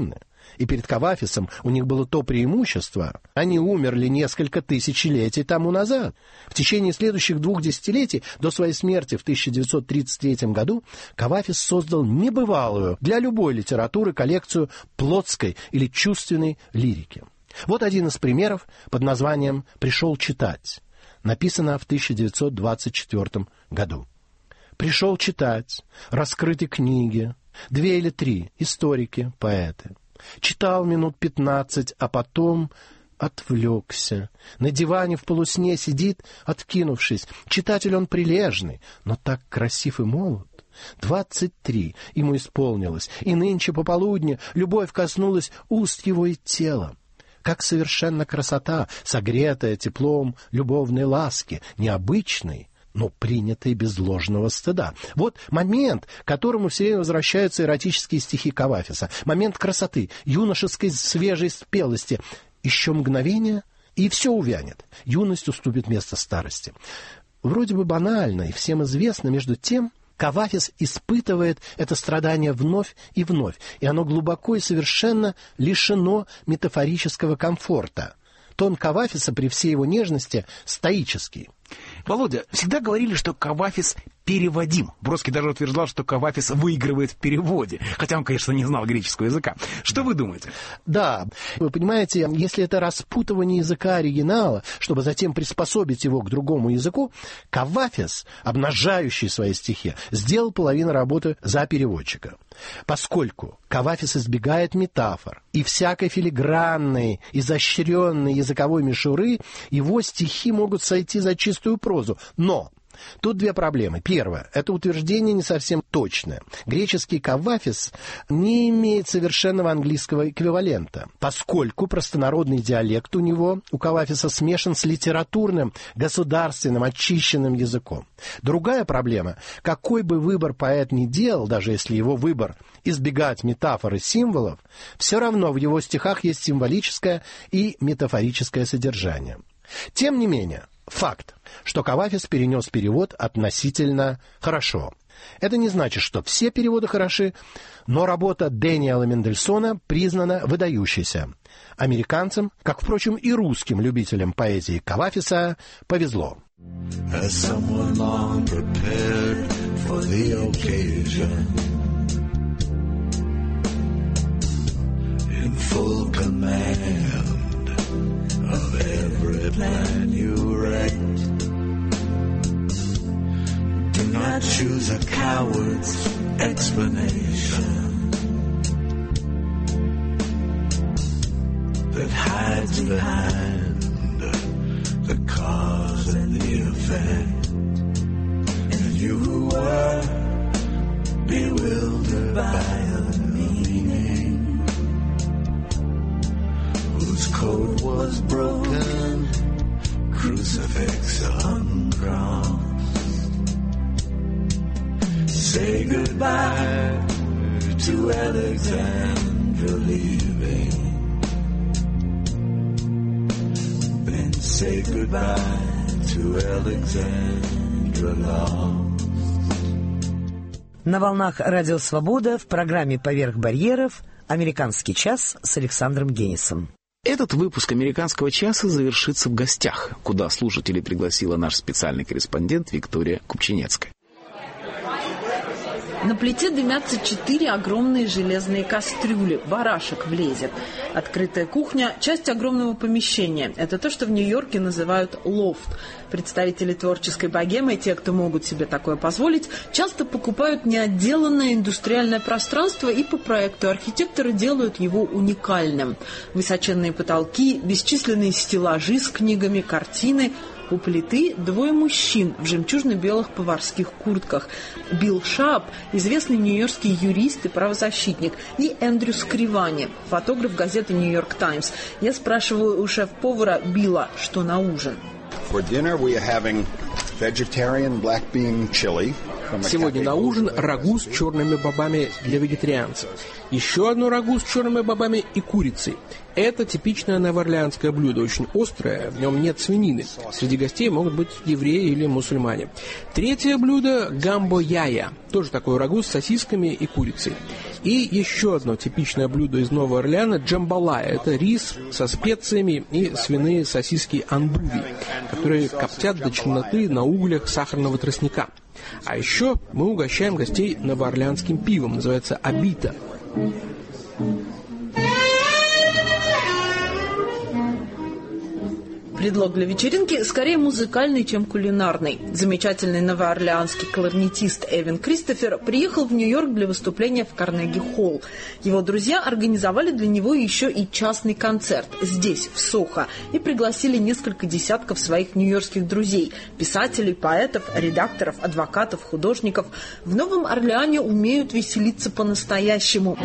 И перед Кавафисом у них было то преимущество. Они умерли несколько тысячелетий тому назад. В течение следующих двух десятилетий, до своей смерти в тысяча девятьсот тридцать третьем году, Кавафис создал небывалую для любой литературы коллекцию плотской или чувственной лирики. Вот один из примеров под названием «Пришел читать». Написано в тысяча девятьсот двадцать четвёртом году. «Пришел читать, раскрыты книги, две или три, историки, поэты. Читал минут пятнадцать, а потом отвлекся. На диване в полусне сидит, откинувшись. Читатель он прилежный, но так красив и молод. Двадцать три ему исполнилось, и нынче пополудни любовь коснулась уст его и тела. Как совершенна красота, согретая теплом любовной ласки, необычной, но принятой без ложного стыда. Вот момент, к которому все время возвращаются эротические стихи Кавафиса. Момент красоты, юношеской свежей спелости. Еще мгновение, и все увянет. Юность уступит место старости. Вроде бы банально и всем известно, между тем Кавафис испытывает это страдание вновь и вновь, и оно глубоко и совершенно лишено метафорического комфорта. Тон Кавафиса при всей его нежности стоический. Володя, всегда говорили, что Кавафис переводим. Бродский даже утверждал, что Кавафис выигрывает в переводе. Хотя он, конечно, не знал греческого языка. Что вы думаете? Да, вы понимаете, если это распутывание языка оригинала, чтобы затем приспособить его к другому языку, Кавафис, обнажающий свои стихи, сделал половину работы за переводчика. Поскольку Кавафис избегает метафор и всякой филигранной, изощренной языковой мишуры, его стихи могут сойти за чистую прозу. Но тут две проблемы. Первое. Это утверждение не совсем точное. Греческий Кавафис не имеет совершенного английского эквивалента, поскольку простонародный диалект у него, у Кавафиса, смешан с литературным, государственным, очищенным языком. Другая проблема. Какой бы выбор поэт ни делал, даже если его выбор избегать метафор и символов, все равно в его стихах есть символическое и метафорическое содержание. Тем не менее, факт, что Кавафис перенес перевод относительно хорошо. Это не значит, что все переводы хороши, но работа Дэниела Мендельсона признана выдающейся. Американцам, как, впрочем, и русским любителям поэзии Кавафиса, повезло. Of every plan you write, do not choose a coward's explanation that hides behind the cause and the effect. And you who were bewildered by a meaning whose code was broken, crucifix uncrossed. Say goodbye to Alexandra leaving, then say goodbye to Alexandra lost. На волнах Радио Свобода в программе «Поверх барьеров» «Американский час» с Александром Генисом. Этот выпуск «Американского часа» завершится в гостях, куда слушателей пригласила наш специальный корреспондент Виктория Купчинецкая. На плите дымятся четыре огромные железные кастрюли. Барашек влезет. Открытая кухня – часть огромного помещения. Это то, что в Нью-Йорке называют лофт. Представители творческой богемы, те, кто могут себе такое позволить, часто покупают неотделанное индустриальное пространство и по проекту архитекторы делают его уникальным. Высоченные потолки, бесчисленные стеллажи с книгами, картины – у плиты двое мужчин в жемчужно-белых поварских куртках. Билл Шап, известный нью-йоркский юрист и правозащитник, и Эндрю Скривани, фотограф газеты «Нью-Йорк Таймс». Я спрашиваю у шеф-повара Билла, что на ужин. For dinner we are having vegetarian black bean chili Сегодня на ужин рагу с черными бобами для вегетарианцев. Еще одно рагу с черными бобами и курицей. Это типичное новоорлеанское блюдо, очень острое, в нем нет свинины. Среди гостей могут быть евреи или мусульмане. Третье блюдо – гамбо-яя, тоже такое рагу с сосисками и курицей. И еще одно типичное блюдо из Нового Орлеана – джамбалая. Это рис со специями и свиные сосиски андуви, которые коптят до черноты на углях сахарного тростника. А еще мы угощаем гостей новоорлеанским пивом, называется абита. Предлог для вечеринки скорее музыкальный, чем кулинарный. Замечательный новоорлеанский кларнетист Эвин Кристофер приехал в Нью-Йорк для выступления в Карнеги-холл. Его друзья организовали для него еще и частный концерт здесь, в Сохо, и пригласили несколько десятков своих нью-йоркских друзей – писателей, поэтов, редакторов, адвокатов, художников. В Новом Орлеане умеют веселиться по-настоящему.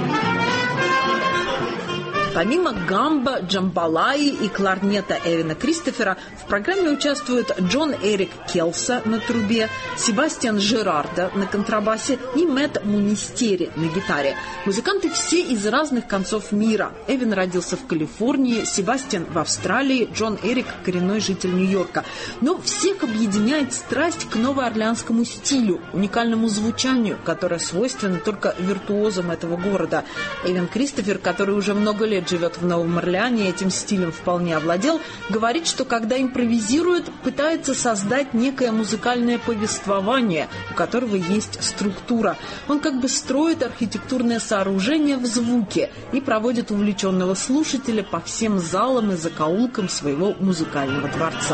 Помимо гамбо, джамбалаи и кларнета Эвина Кристофера в программе участвуют Джон Эрик Келса на трубе, Себастьян Жерарда на контрабасе и Мэтт Мунистери на гитаре. Музыканты все из разных концов мира. Эвин родился в Калифорнии, Себастьян в Австралии, Джон Эрик – коренной житель Нью-Йорка. Но всех объединяет страсть к новоорлеанскому стилю, уникальному звучанию, которое свойственно только виртуозам этого города. Эвин Кристофер, который уже много лет живет в Новом Орлеане, этим стилем вполне овладел, говорит, что когда импровизирует, пытается создать некое музыкальное повествование, у которого есть структура. Он как бы строит архитектурное сооружение в звуке и проводит увлеченного слушателя по всем залам и закоулкам своего музыкального дворца.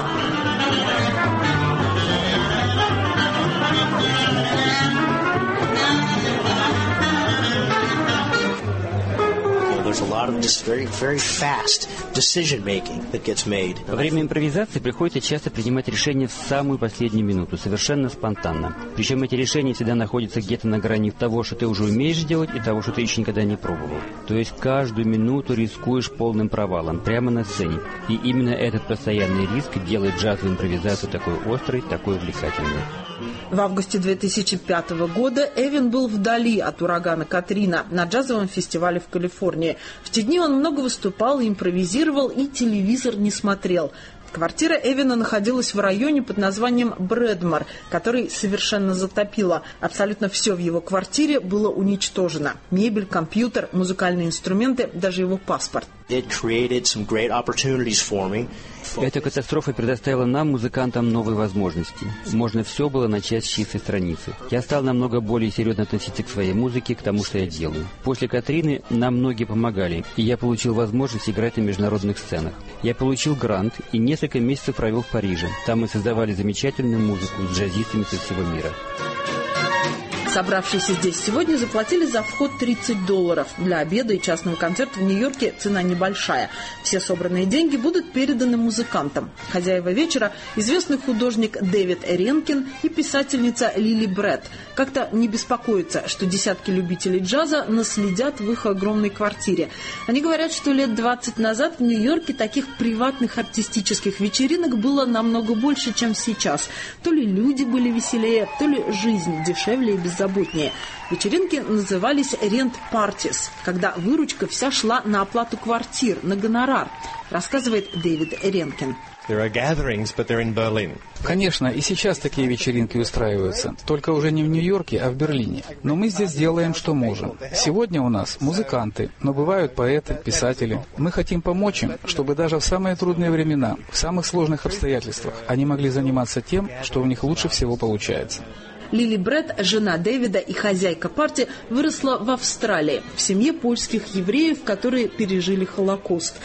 Во время импровизации приходится часто принимать решения в самую последнюю минуту, совершенно спонтанно. Причем эти решения всегда находятся где-то на грани того, что ты уже умеешь делать, и того, что ты еще никогда не пробовал. То есть каждую минуту рискуешь полным провалом, прямо на сцене. И именно этот постоянный риск делает джазовую импровизацию такой острой, такой увлекательной. В августе две тысячи пятого года Эвин был вдали от урагана Катрина на джазовом фестивале в Калифорнии. В те дни он много выступал, импровизировал и телевизор не смотрел. Квартира Эвина находилась в районе под названием Брэдмор, который совершенно затопило. Абсолютно все в его квартире было уничтожено. Мебель, компьютер, музыкальные инструменты, даже его паспорт. Эта катастрофа предоставила нам, музыкантам, новые возможности. Можно все было начать с чистой страницы. Я стал намного более серьезно относиться к своей музыке, к тому, что я делаю. После Катрины нам многие помогали, и я получил возможность играть на международных сценах. Я получил грант и несколько месяцев провел в Париже. Там мы создавали замечательную музыку с джазистами со всего мира. Собравшиеся здесь сегодня заплатили за вход тридцать долларов. Для обеда и частного концерта в Нью-Йорке цена небольшая. Все собранные деньги будут переданы музыкантам. Хозяева вечера – известный художник Дэвид Эренкин и писательница Лили Бретт. Как-то не беспокоятся, что десятки любителей джаза наследят в их огромной квартире. Они говорят, что лет двадцать назад в Нью-Йорке таких приватных артистических вечеринок было намного больше, чем сейчас. То ли люди были веселее, то ли жизнь дешевле и беззаботнее. Вечеринки назывались рент-партис, когда выручка вся шла на оплату квартир, на гонорар, рассказывает Дэвид Эренкин. Конечно, и сейчас такие вечеринки устраиваются, только уже не в Нью-Йорке, а в Берлине. Но мы здесь делаем, что можем. Сегодня у нас музыканты, но бывают поэты, писатели. Мы хотим помочь им, чтобы даже в самые трудные времена, в самых сложных обстоятельствах, они могли заниматься тем, что у них лучше всего получается. Лили Бретт, жена Дэвида и хозяйка парти, выросла в Австралии, в семье польских евреев, которые пережили Холокост.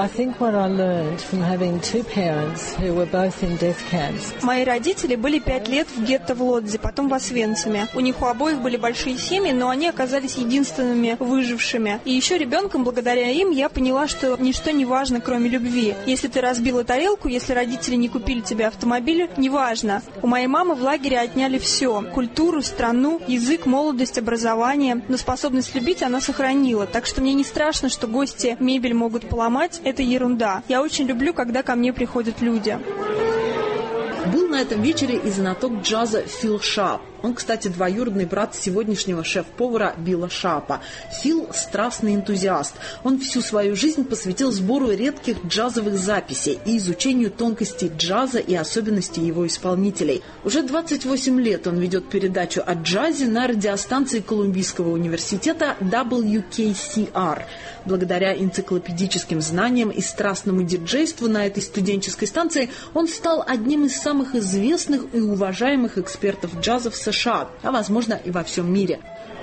Мои родители были пять лет в гетто в Лодзе, потом в Освенциме. У них у обоих были большие семьи, но они оказались единственными выжившими. И еще ребенком, благодаря им, я поняла, что ничто не важно, кроме любви. Если ты разбила тарелку, если родители не купили тебе автомобиль, неважно. У моей мамы в лагере отняли все. Культуру, страну, язык, молодость, образование. Но способность любить она сохранила. Так что мне не страшно, что гости мебель могут поломать. Это ерунда. Я очень люблю, когда ко мне приходят люди. Был на этом вечере и знаток джаза Фил Шарп. Он, кстати, двоюродный брат сегодняшнего шеф-повара Билла Шарпа. Фил – страстный энтузиаст. Он всю свою жизнь посвятил сбору редких джазовых записей и изучению тонкостей джаза и особенностей его исполнителей. Уже двадцать восемь лет он ведет передачу о джазе на радиостанции Колумбийского университета дабл ю кей си ар. Благодаря энциклопедическим знаниям и страстному диджейству на этой студенческой станции он стал одним из самых известных и уважаемых экспертов джаза в США, а возможно и во всем мире.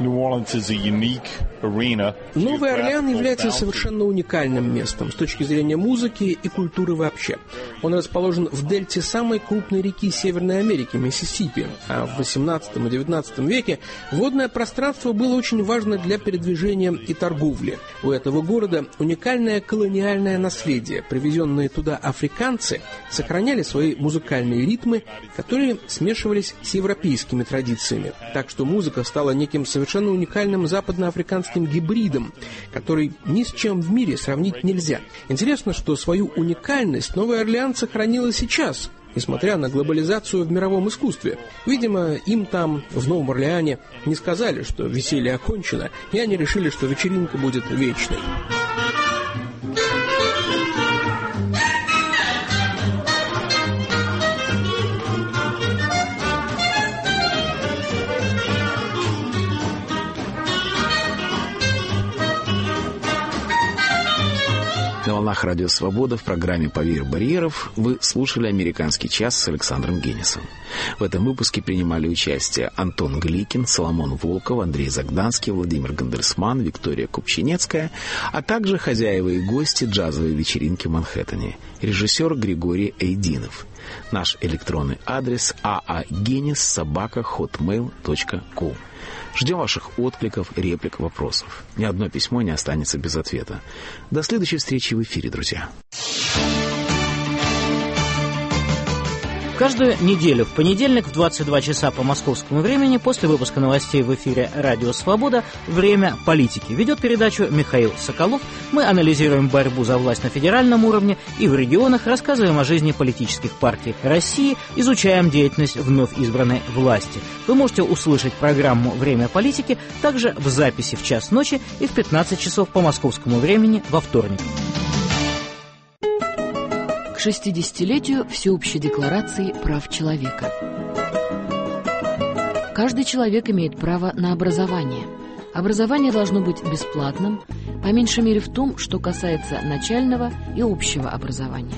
Новый Орлеан является совершенно уникальным местом с точки зрения музыки и культуры вообще. Он расположен в дельте самой крупной реки Северной Америки, Миссисипи, а в восемнадцатом и девятнадцатом веке водное пространство было очень важно для передвижения и торговли. У этого города уникальное колониальное наследие. Привезенные туда африканцы сохраняли свои музыкальные ритмы, которые смешивались с европейскими традициями. Так что музыка стала неким совершенно уникальным западноафриканским гибридом, который ни с чем в мире сравнить нельзя. Интересно, что свою уникальность Новый Орлеан сохранил и сейчас, несмотря на глобализацию в мировом искусстве. Видимо, им там, в Новом Орлеане, не сказали, что веселье окончено, и они решили, что вечеринка будет вечной. На волнах Радио Свобода в программе «Поверх барьеров» вы слушали «Американский час» с Александром Генисом. В этом выпуске принимали участие Антон Гликин, Соломон Волков, Андрей Загданский, Владимир Гандельсман, Виктория Купчинецкая, а также хозяева и гости джазовой вечеринки в Манхэттене, режиссер Григорий Эйдинов. Наш электронный адрес aagenis собака хотмейл точка ком. Ждем ваших откликов, реплик, вопросов. Ни одно письмо не останется без ответа. До следующей встречи в эфире, друзья. Каждую неделю в понедельник в двадцать два часа по московскому времени после выпуска новостей в эфире «Радио Свобода» «Время политики» ведет передачу Михаил Соколов. Мы анализируем борьбу за власть на федеральном уровне и в регионах, рассказываем о жизни политических партий России, изучаем деятельность вновь избранной власти. Вы можете услышать программу «Время политики» также в записи в час ночи и в пятнадцать часов по московскому времени во вторник. К шестидесятилетию Всеобщей декларации прав человека. Каждый человек имеет право на образование. Образование должно быть бесплатным, по меньшей мере в том, что касается начального и общего образования.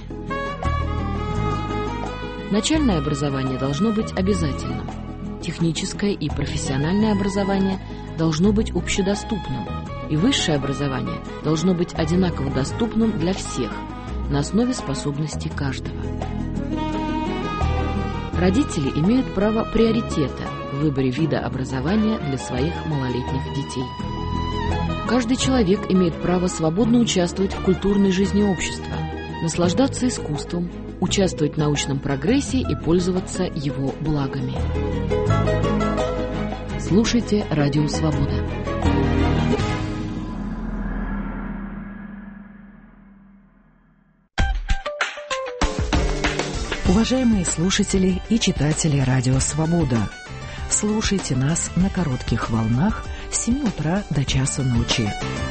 Начальное образование должно быть обязательным. Техническое и профессиональное образование должно быть общедоступным. И высшее образование должно быть одинаково доступным для всех, на основе способностей каждого. Родители имеют право приоритета в выборе вида образования для своих малолетних детей. Каждый человек имеет право свободно участвовать в культурной жизни общества, наслаждаться искусством, участвовать в научном прогрессе и пользоваться его благами. Слушайте «Радио Свобода». Уважаемые слушатели и читатели «Радио Свобода», слушайте нас на коротких волнах с семи утра до часа ночи.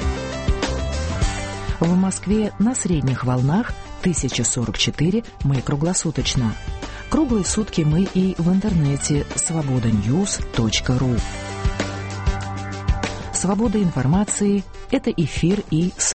В Москве на средних волнах тысяча сорок четыре, мы круглосуточно. Круглые сутки мы и в интернете свобода ньюс точка ру. Свобода информации – это эфир и